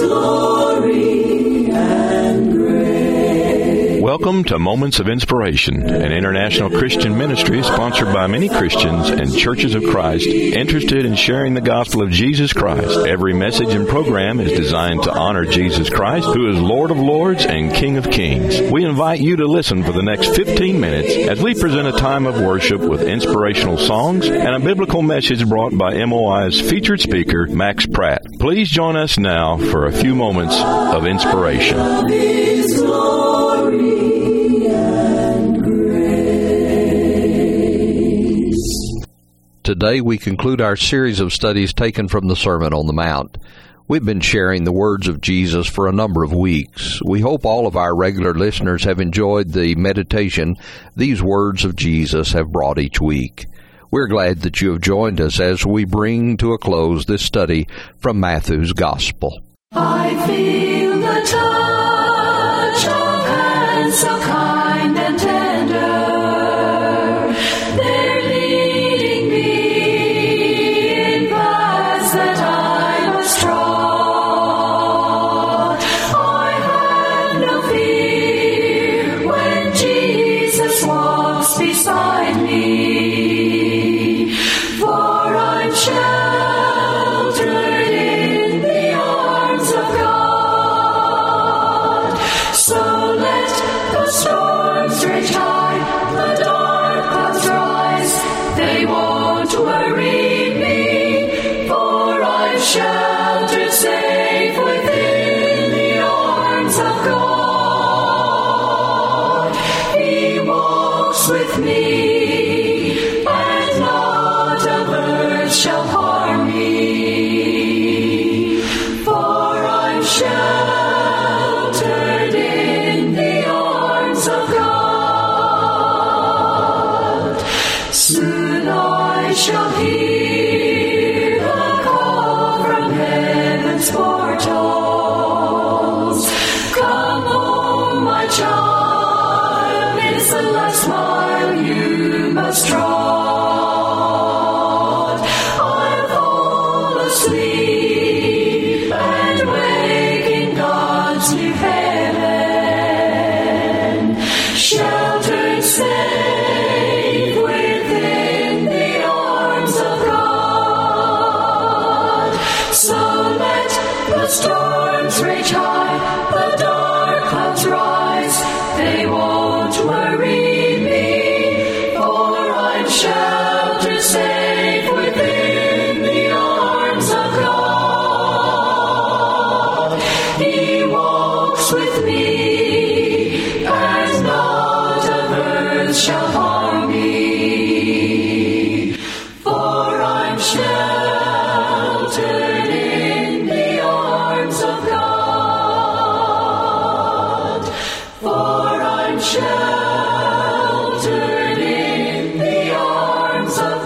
glory and grace. Welcome to Moments of Inspiration, an international Christian ministry sponsored by many Christians and churches of Christ interested in sharing the gospel of Jesus Christ. Every message and program is designed to honor Jesus Christ, who is Lord of Lords and King of Kings. We invite you to listen for the next 15 minutes as we present a time of worship with inspirational songs and a biblical message brought by MOI's featured speaker, Max Pratt. Please join us now for a few moments of inspiration. Today we conclude our series of studies taken from the Sermon on the Mount. We've been sharing the words of Jesus for a number of weeks. We hope all of our regular listeners have enjoyed the meditation these words of Jesus have brought each week. We're glad that you have joined us as we bring to a close this study from Matthew's Gospel. I feel the touch of hands so kind and tender. They're leading me in paths that I must trod. I have no fear when Jesus walks beside me, for I'm sheltered in the arms of God. So let the storms rage high, the dark clouds rise, they won't worry me, for I'm sheltered safe within the arms of God. He walks with me, and not a bird shall harm me, for I'm sheltered in the arms of God. Soon I shall hear the call from heaven's portals. Come home, my child, it's the last mile you must trod. I'll fall asleep and wake in God's new heaven, sheltered safe within the arms of God. So let the storms rage high, the dark clouds rise, they won't worry me, for I'm sheltered safe within the arms of God. He walks with me, and not a bird shall harm me, for I'm sheltered in the arms of God. For I'm sheltered in the arms of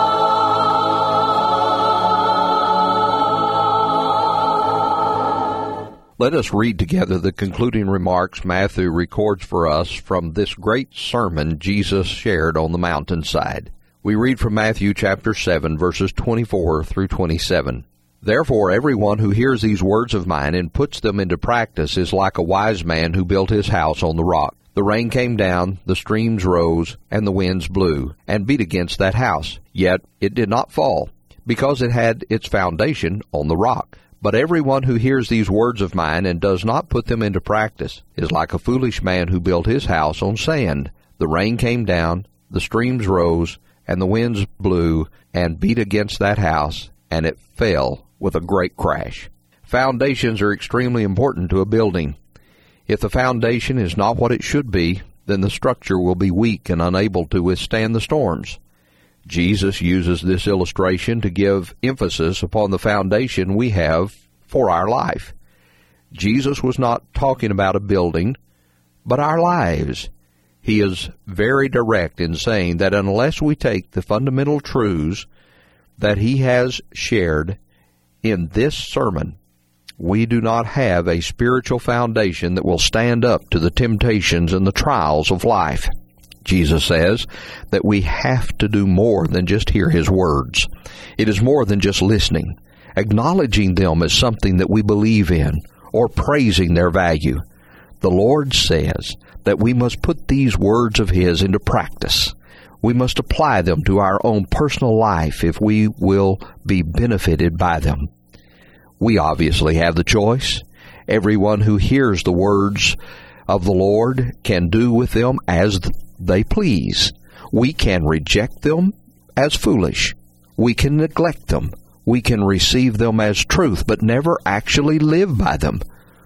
God. Let us read together the concluding remarks Matthew records for us from this great sermon Jesus shared on the mountainside. We read from Matthew chapter 7, verses 24 through 27. Therefore everyone who hears these words of mine and puts them into practice is like a wise man who built his house on the rock. The rain came down, the streams rose, and the winds blew, and beat against that house. Yet it did not fall, because it had its foundation on the rock. But everyone who hears these words of mine and does not put them into practice is like a foolish man who built his house on sand. The rain came down, the streams rose, and the winds blew and beat against that house, and it fell with a great crash. Foundations are extremely important to a building. If the foundation is not what it should be, then the structure will be weak and unable to withstand the storms. Jesus uses this illustration to give emphasis upon the foundation we have for our life. Jesus was not talking about a building, but our lives. He is very direct in saying that unless we take the fundamental truths that he has shared in this sermon, we do not have a spiritual foundation that will stand up to the temptations and the trials of life. Jesus says that we have to do more than just hear his words. It is more than just listening. Acknowledging them as something that we believe in, or praising their value. The Lord says that we must put these words of His into practice. We must apply them to our own personal life if we will be benefited by them. We obviously have the choice. Everyone who hears the words of the Lord can do with them as they please. We can reject them as foolish. We can neglect them. We can receive them as truth, but never actually live by them.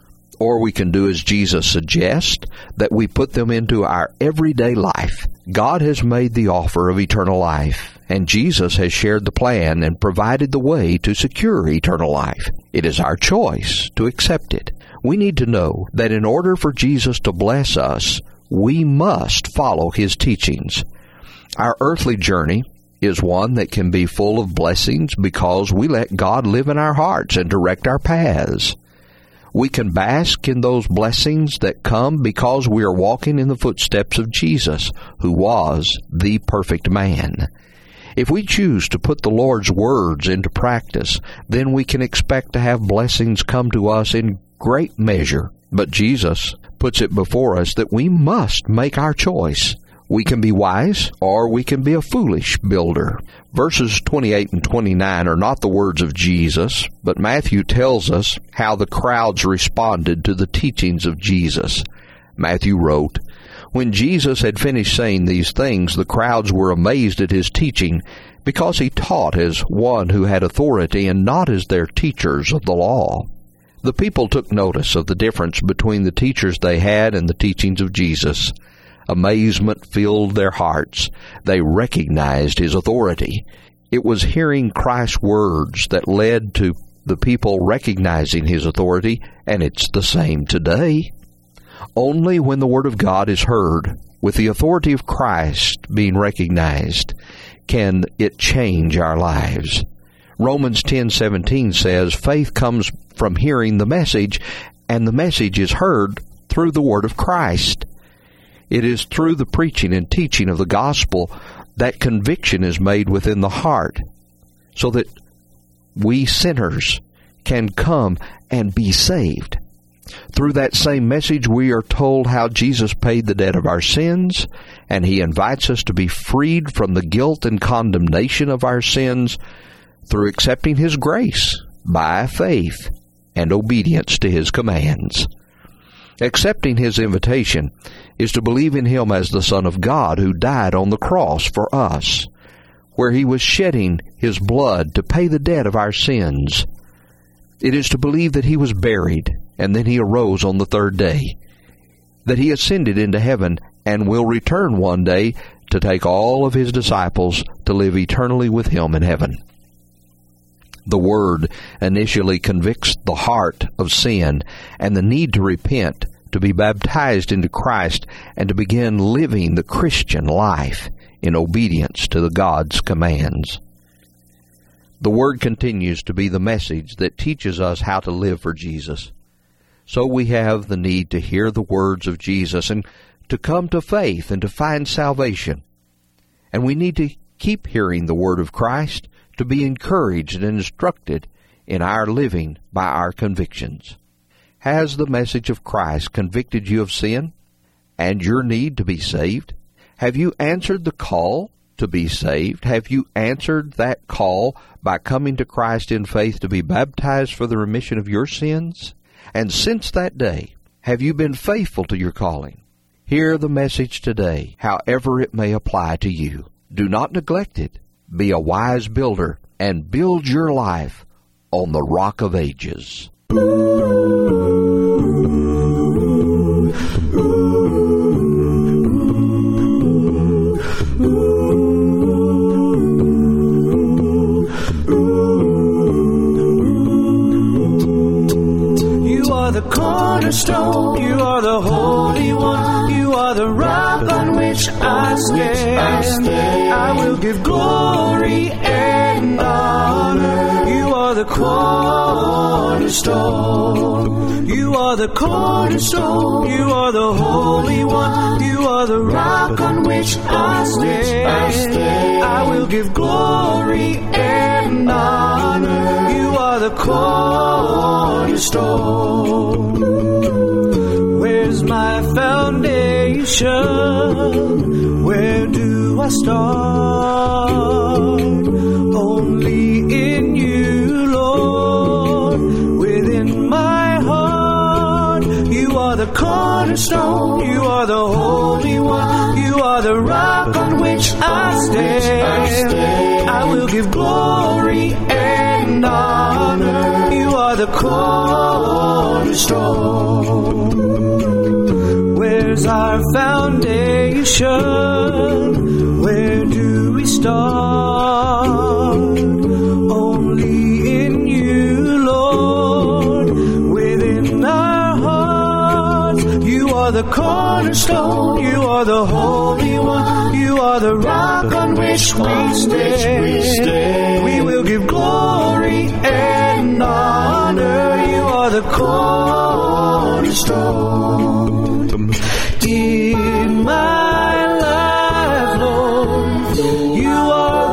Or we can do as Jesus suggests, that we put them into our everyday life. God has made the offer of eternal life, and Jesus has shared the plan and provided the way to secure eternal life. It is our choice to accept it. We need to know that in order for Jesus to bless us, we must follow His teachings. Our earthly journey is one that can be full of blessings because we let God live in our hearts and direct our paths. We can bask in those blessings that come because we are walking in the footsteps of Jesus, who was the perfect man. If we choose to put the Lord's words into practice, then we can expect to have blessings come to us in great measure. But Jesus puts it before us that we must make our choice. We can be wise, or we can be a foolish builder. Verses 28 and 29 are not the words of Jesus, but Matthew tells us how the crowds responded to the teachings of Jesus. Matthew wrote, "When Jesus had finished saying these things, the crowds were amazed at His teaching, because He taught as one who had authority and not as their teachers of the law." The people took notice of the difference between the teachers they had and the teachings of Jesus. Amazement filled their hearts. They recognized His authority. It was hearing Christ's words that led to the people recognizing His authority, and it's the same today. Only when the Word of God is heard, with the authority of Christ being recognized, can it change our lives. Romans 10:17 says, "Faith comes from hearing the message, and the message is heard through the Word of Christ." It is through the preaching and teaching of the gospel that conviction is made within the heart, so that we sinners can come and be saved. Through that same message, we are told how Jesus paid the debt of our sins, and He invites us to be freed from the guilt and condemnation of our sins through accepting His grace by faith and obedience to His commands. Accepting His invitation is to believe in Him as the Son of God who died on the cross for us, where He was shedding His blood to pay the debt of our sins. It is to believe that He was buried, and then He arose on the third day, that He ascended into heaven and will return one day to take all of His disciples to live eternally with Him in heaven. The Word initially convicts the heart of sin and the need to repent, to be baptized into Christ, and to begin living the Christian life in obedience to the God's commands. The Word continues to be the message that teaches us how to live for Jesus. So we have the need to hear the words of Jesus and to come to faith and to find salvation. And we need to keep hearing the Word of Christ, to be encouraged and instructed in our living by our convictions. Has the message of Christ convicted you of sin and your need to be saved? Have you answered the call to be saved? Have you answered that call by coming to Christ in faith to be baptized for the remission of your sins? And since that day, have you been faithful to your calling? Hear the message today, however it may apply to you. Do not neglect it. Be a wise builder and build your life on the Rock of Ages. You are the cornerstone, you are the Holy One, you are the rock on which I stand. I will give glory and honor. You are the cornerstone. You are the cornerstone. You are the Holy One. You are the rock on which I stand. I will give glory and honor. You are the cornerstone. Where's my foundation? Where do I start? Only in you, Lord, within my heart. You are the cornerstone. You are the Holy One. You are the rock on which I stand. I will give glory and honor. You are the cornerstone. Where's our foundation? Where do we start? Only in you, Lord, within our hearts. You are the cornerstone. You are the Holy One. You are the rock on which we stand. We will give glory and honor. You are the cornerstone. In my life, Lord, you are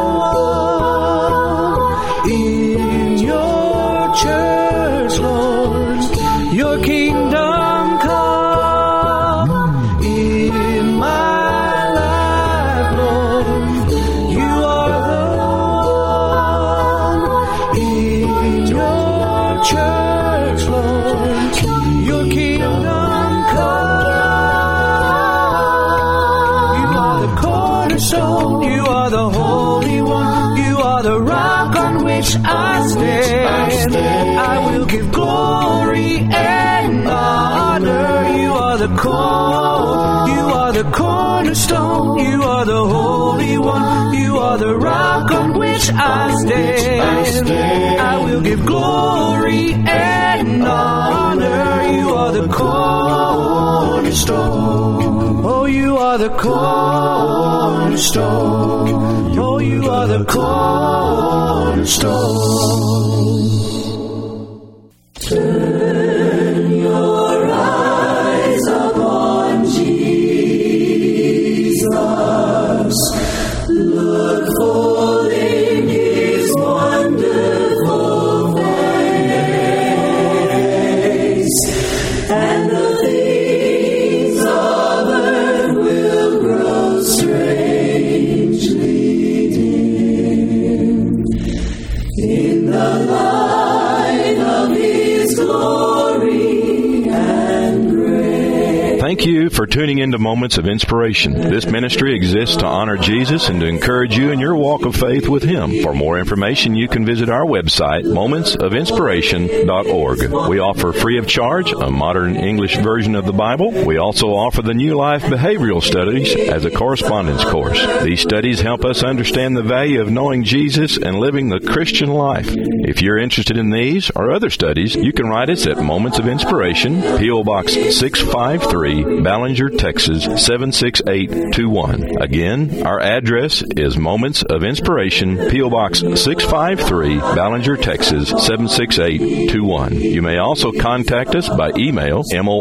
the one. In your church, Lord, your kingdom come. In my life, Lord, you are the one. In your church, Lord, your kingdom come. You are the Holy One. You are the rock on which I stand. I will give glory and honor. You are the cornerstone. You are the Holy One. You are the rock on which I stand. I will give glory and honor. You are the cornerstone. Oh, you are the cornerstone. Oh, you are the cornerstone. Turn your eyes upon Jesus. Look full in His wonderful face, and the things of earth will grow strangely dim in the light of His glory and grace. Thank you for tuning into Moments of Inspiration. This ministry exists to honor Jesus and to encourage you in your walk of faith with Him. For more information, you can visit our website, momentsofinspiration.org. We offer free of charge a modern English version of the Bible. We also offer the New Life Behavioral Studies as a correspondence course. These studies help us understand the value of knowing Jesus and living the Christian life. If you're interested in these or other studies, you can write us at Moments of Inspiration, P.O. Box 653, Ballinger, Texas 76821. Again, our address is Moments of Inspiration, P.O. Box 653, Ballinger, Texas 76821. You may also contact us by email,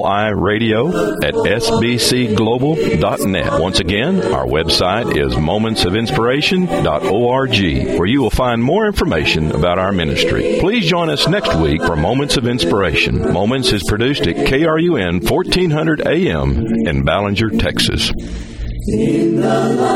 moiradio@sbcglobal.net. Once again, our website is momentsofinspiration.org, where you will find more information about our ministry. Please join us next week for Moments of Inspiration. Moments is produced at KRUN 1400 AM in Ballinger, Texas. In the